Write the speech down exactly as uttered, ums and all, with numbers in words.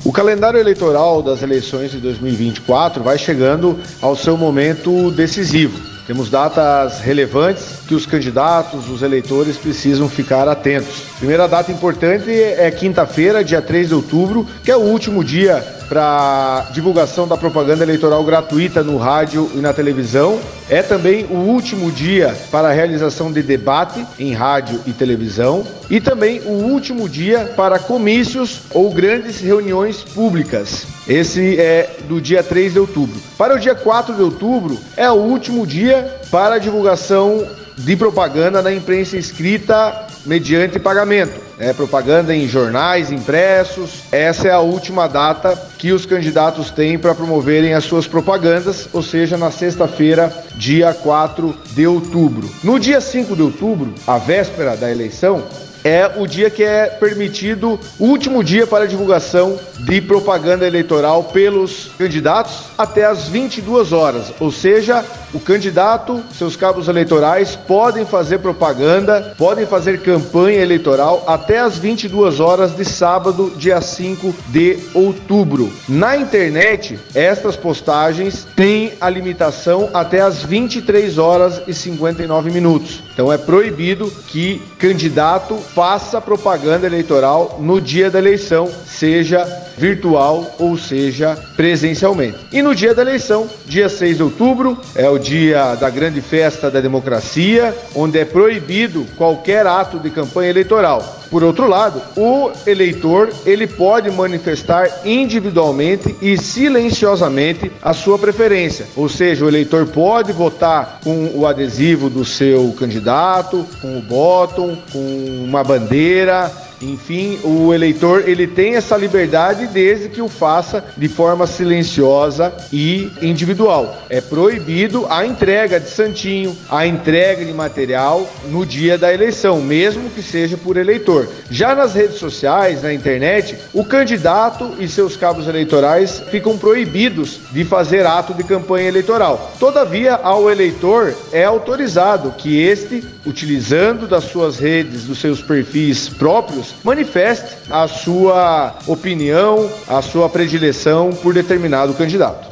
O calendário eleitoral das eleições de dois mil e vinte e quatro vai chegando ao seu momento decisivo. Temos datas relevantes que os candidatos, os eleitores precisam ficar atentos. Primeira data importante é quinta-feira, dia três de outubro, que é o último dia para divulgação da propaganda eleitoral gratuita no rádio e na televisão. É também o último dia para a realização de debate em rádio e televisão. E também o último dia para comícios ou grandes reuniões públicas. Esse é do dia três de outubro. Para o dia quatro de outubro, é o último dia para a divulgação de propaganda na imprensa escrita mediante pagamento. É propaganda em jornais impressos. Essa é a última data que os candidatos têm para promoverem as suas propagandas, ou seja, na sexta-feira, dia quatro de outubro. No dia cinco de outubro, a véspera da eleição, é o dia que é permitido, o último dia para a divulgação de propaganda eleitoral pelos candidatos até às vinte e duas horas, ou seja, o candidato, seus cabos eleitorais podem fazer propaganda, podem fazer campanha eleitoral até às vinte e duas horas de sábado, dia cinco de outubro. Na internet, estas postagens têm a limitação até às vinte e três horas e cinquenta e nove minutos. Então é proibido que candidato faça propaganda eleitoral no dia da eleição, seja virtual ou seja presencialmente. E no dia da eleição, dia seis de outubro, é o dia da grande festa da democracia, onde é proibido qualquer ato de campanha eleitoral. Por outro lado, o eleitor ele pode manifestar individualmente e silenciosamente a sua preferência, ou seja, o eleitor pode votar com o adesivo do seu candidato, com o bottom, com uma bandeira. Enfim, o eleitor ele tem essa liberdade desde que o faça de forma silenciosa e individual. É proibido a entrega de santinho, a entrega de material no dia da eleição, mesmo que seja por eleitor. Já nas redes sociais, na internet, o candidato e seus cabos eleitorais ficam proibidos de fazer ato de campanha eleitoral. Todavia, ao eleitor é autorizado que este, utilizando das suas redes, dos seus perfis próprios, manifeste a sua opinião, a sua predileção por determinado candidato.